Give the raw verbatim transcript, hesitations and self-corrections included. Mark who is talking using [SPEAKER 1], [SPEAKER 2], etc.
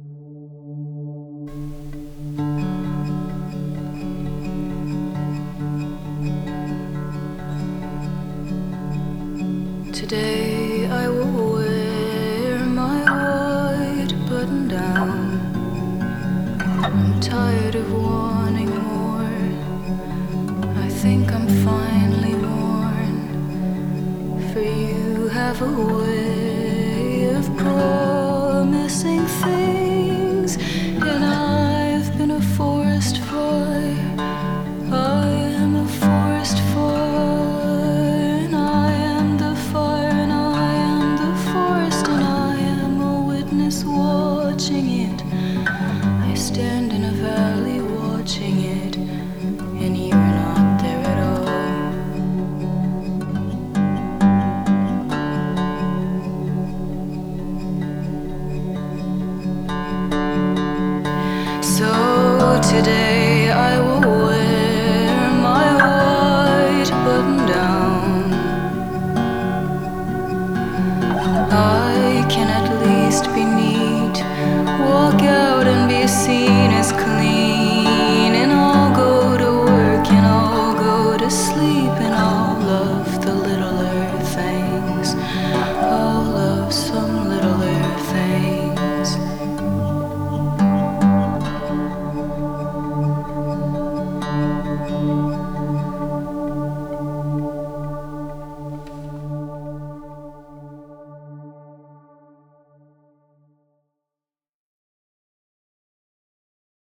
[SPEAKER 1] Today I will wear my white button down. I'm tired of wanting more. I think I'm finally worn. For you have a way of promising things, and I've been a forest fire. I am a forest fire, and I am the fire, and I am the forest, and I am a witness watching it. I stand in a valley watching it, and you're not there at all. So today I will wear my white button down. I can at least be neat, walk out and be seen as clean, and I'll go to work and I'll go to sleep and I'll